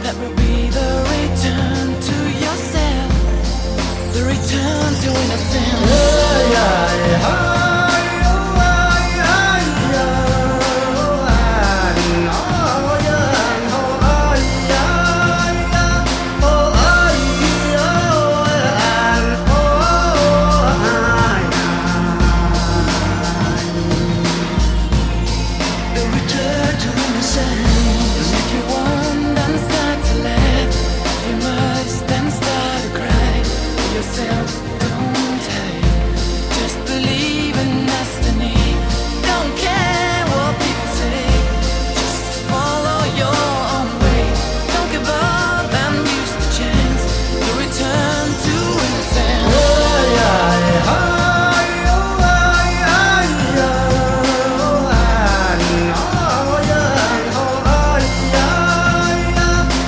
That will be the return to yourself, the return to innocence.